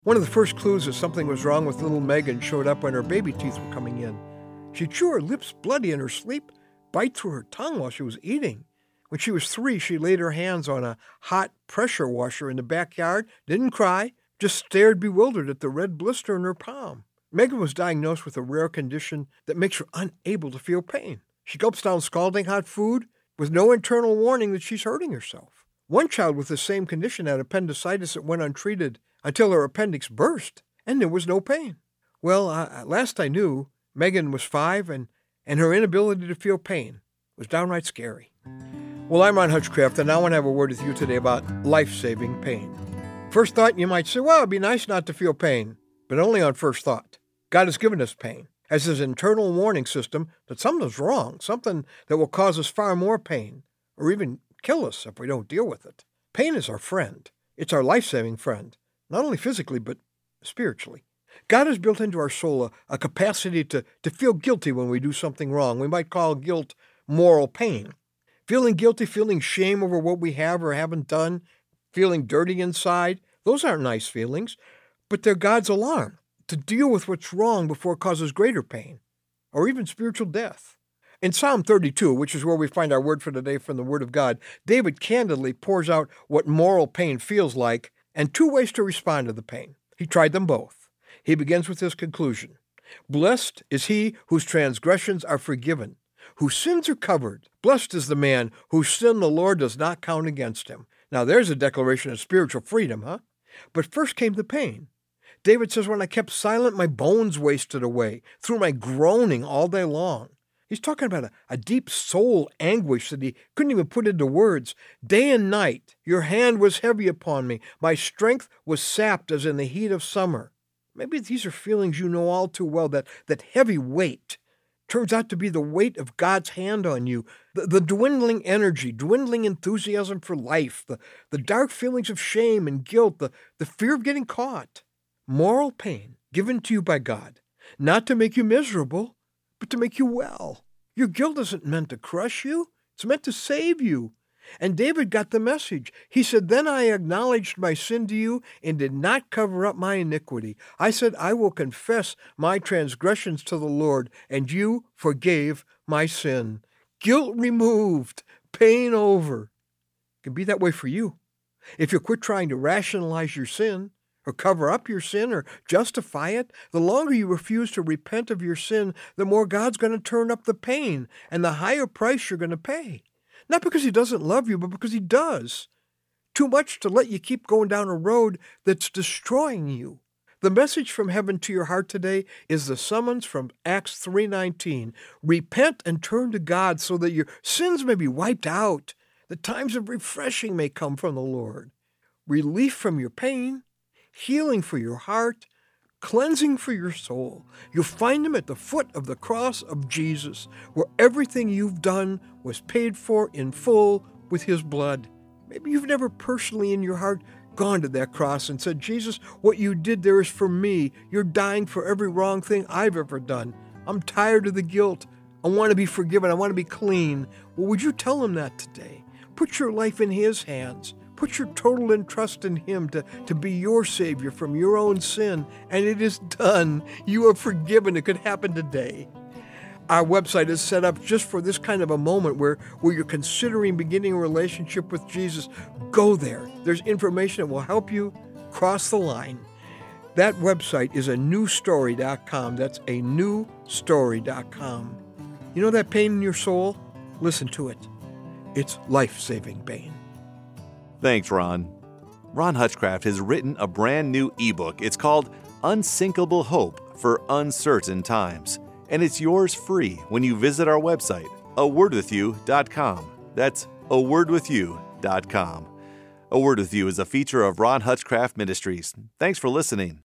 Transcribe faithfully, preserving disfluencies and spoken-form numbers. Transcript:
One of the first clues that something was wrong with little Megan showed up when her baby teeth were coming in. She'd chew her lips bloody in her sleep, bite through her tongue while she was eating. When she was three, she laid her hands on a hot pressure washer in the backyard, didn't cry, just stared bewildered at the red blister in her palm. Megan was diagnosed with a rare condition that makes her unable to feel pain. She gulps down scalding hot food with no internal warning that she's hurting herself. One child with the same condition had appendicitis that went untreated until her appendix burst, and there was no pain. Well, uh, last I knew, Megan was five, and, and her inability to feel pain was downright scary. Well, I'm Ron Hutchcraft, and I want to have a word with you today about life-saving pain. First thought, you might say, well, it'd be nice not to feel pain, but only on first thought. God has given us pain as his internal warning system that something's wrong, something that will cause us far more pain, or even kill us if we don't deal with it. Pain is our friend. It's our life-saving friend. Not only physically, but spiritually. God has built into our soul a, a capacity to, to feel guilty when we do something wrong. We might call guilt moral pain. Feeling guilty, feeling shame over what we have or haven't done, feeling dirty inside, those aren't nice feelings, but they're God's alarm to deal with what's wrong before it causes greater pain, or even spiritual death. In Psalm thirty-two, which is where we find our word for today from the Word of God, David candidly pours out what moral pain feels like and two ways to respond to the pain. He tried them both. He begins with this conclusion: Blessed is he whose transgressions are forgiven, whose sins are covered. Blessed is the man whose sin the Lord does not count against him. Now there's a declaration of spiritual freedom, huh? But first came the pain. David says, when I kept silent, my bones wasted away through my groaning all day long. He's talking about a, a deep soul anguish that he couldn't even put into words. Day and night, your hand was heavy upon me. My strength was sapped as in the heat of summer. Maybe these are feelings you know all too well, that, that heavy weight turns out to be the weight of God's hand on you, the, the dwindling energy, dwindling enthusiasm for life, the, the dark feelings of shame and guilt, the, the fear of getting caught. Moral pain given to you by God, not to make you miserable, but to make you well. Your guilt isn't meant to crush you. It's meant to save you. And David got the message. He said, then I acknowledged my sin to you and did not cover up my iniquity. I said, I will confess my transgressions to the Lord, and you forgave my sin. Guilt removed, pain over. It can be that way for you. If you quit trying to rationalize your sin, or cover up your sin, or justify it, the longer you refuse to repent of your sin, the more God's going to turn up the pain and the higher price you're going to pay. Not because he doesn't love you, but because he does. Too much to let you keep going down a road that's destroying you. The message from heaven to your heart today is the summons from Acts three nineteen. Repent and turn to God so that your sins may be wiped out, that times of refreshing may come from the Lord. Relief from your pain, healing for your heart, cleansing for your soul. You'll find them at the foot of the cross of Jesus, where everything you've done was paid for in full with his blood. Maybe you've never personally in your heart gone to that cross and said, Jesus, what you did there is for me. You're dying for every wrong thing I've ever done. I'm tired of the guilt. I want to be forgiven. I want to be clean. Well, would you tell him that today? Put your life in his hands. Put your total trust in him to, to be your Savior from your own sin, and it is done. You are forgiven. It could happen today. Our website is set up just for this kind of a moment where, where you're considering beginning a relationship with Jesus. Go there. There's information that will help you cross the line. That website is a new story dot com. That's a new story dot com. You know that pain in your soul? Listen to it. It's life-saving pain. Thanks, Ron. Ron Hutchcraft has written a brand new ebook. It's called Unsinkable Hope for Uncertain Times, and it's yours free when you visit our website, a word with you dot com. That's a word with you dot com. A Word With You is a feature of Ron Hutchcraft Ministries. Thanks for listening.